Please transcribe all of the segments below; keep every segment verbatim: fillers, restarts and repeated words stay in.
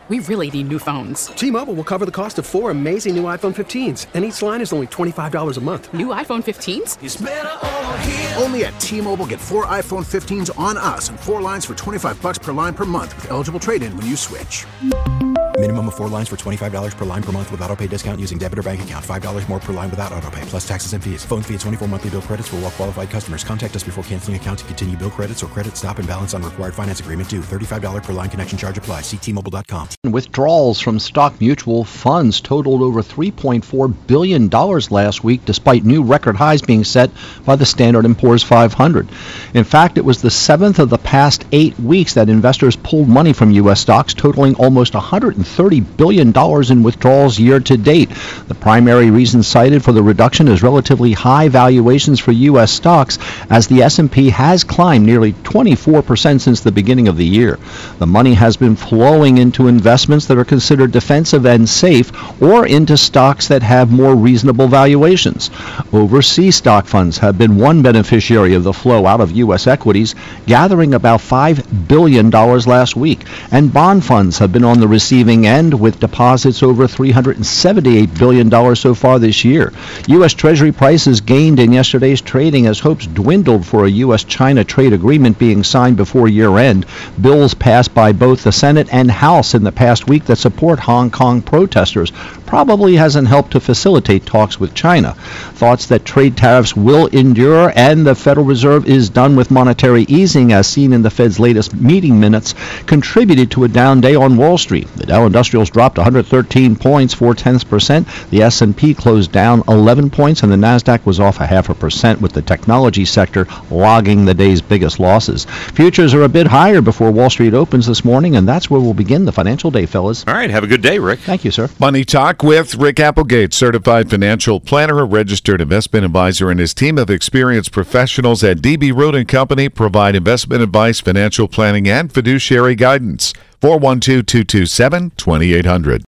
We really need new phones. T-Mobile will cover the cost of four amazing new iPhone fifteens, and each line is only twenty-five dollars a month. New iPhone fifteens? It's better over here. Only at T-Mobile, get four iPhone fifteens on us and four lines for twenty-five bucks per line per month with eligible trade-in when you switch. Minimum of four lines for twenty-five dollars per line per month with autopay discount using debit or bank account. five dollars more per line without autopay, plus taxes and fees. Phone fee at twenty-four monthly bill credits for well-qualified customers. Contact us before canceling account to continue bill credits or credit stop and balance on required finance agreement due. thirty-five dollars per line connection charge applies. See T Mobile dot com. Withdrawals from stock mutual funds totaled over three point four billion dollars last week, despite new record highs being set by the Standard and Poor's five hundred. In fact, it was the seventh of the past eight weeks that investors pulled money from U S stocks, totaling almost one hundred thirty billion dollars in withdrawals year to date. The primary reason cited for the reduction is relatively high valuations for U S stocks, as the S and P has climbed nearly twenty-four percent since the beginning of the year. The money has been flowing into investments that are considered defensive and safe, or into stocks that have more reasonable valuations. Overseas stock funds have been one beneficiary of the flow out of U S equities, gathering about five billion dollars last week, and bond funds have been on the receiving end, with deposits over three hundred seventy-eight billion dollars so far this year. U S Treasury prices gained in yesterday's trading as hopes dwindled for a U S China trade agreement being signed before year-end. Bills passed by both the Senate and House in the past week that support Hong Kong protesters probably hasn't helped to facilitate talks with China. Thoughts that trade tariffs will endure and the Federal Reserve is done with monetary easing, as seen in the Fed's latest meeting minutes, contributed to a down day on Wall Street. The Dow Industrials dropped one hundred thirteen points, four tenths percent. The S and P closed down eleven points, and the Nasdaq was off a half a percent, with the technology sector logging the day's biggest losses. Futures are a bit higher before Wall Street opens this morning, and that's where we'll begin the financial day, fellas. All right, have a good day, Rick. Thank you, sir. Money Talk with Rick Applegate, certified financial planner, a registered investment advisor, and his team of experienced professionals at D B Root and Company provide investment advice, financial planning, and fiduciary guidance. four one two, two two seven, two eight zero zero.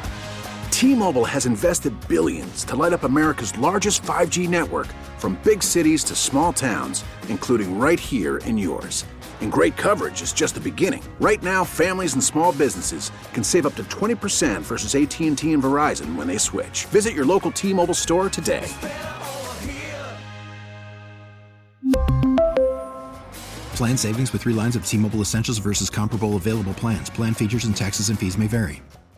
T-Mobile has invested billions to light up America's largest five G network, from big cities to small towns, including right here in yours. And great coverage is just the beginning. Right now, families and small businesses can save up to twenty percent versus A T and T and Verizon when they switch. Visit your local T-Mobile store today. Plan savings with three lines of T-Mobile Essentials versus comparable available plans. Plan features and taxes and fees may vary.